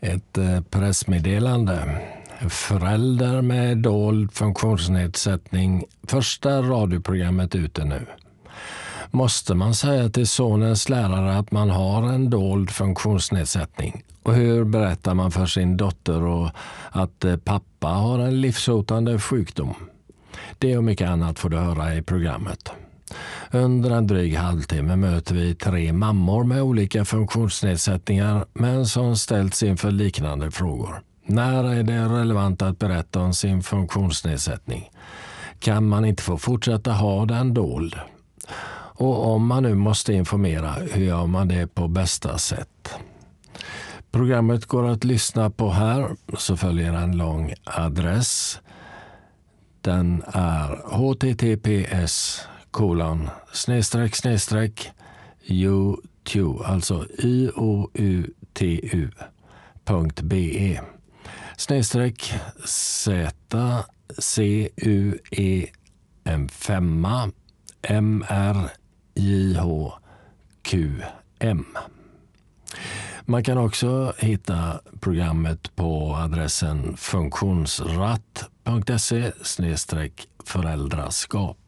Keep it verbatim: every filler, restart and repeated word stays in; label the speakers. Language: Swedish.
Speaker 1: Ett pressmeddelande. Förälder med dold funktionsnedsättning. Första radioprogrammet ute nu. Måste man säga till sonens lärare att man har en dold funktionsnedsättning? Och hur berättar man för sin dotter och att pappa har en livshotande sjukdom? Det och mycket annat får du höra i programmet. Under en dryg halvtimme möter vi tre mammor med olika funktionsnedsättningar men som ställts inför liknande frågor. När är det relevant att berätta om sin funktionsnedsättning? Kan man inte få fortsätta ha den dold? Och om man nu måste informera, hur gör man det på bästa sätt? Programmet går att lyssna på här, så följer en lång adress. Den är h t t p s kolon snedstreck snedstreck youtube, alltså i o u t u punkt b e snedstreck z c u e m fem m r j h q m. Man kan också hitta programmet på adressen funktionsratt punkt se snedstreck föräldraskap.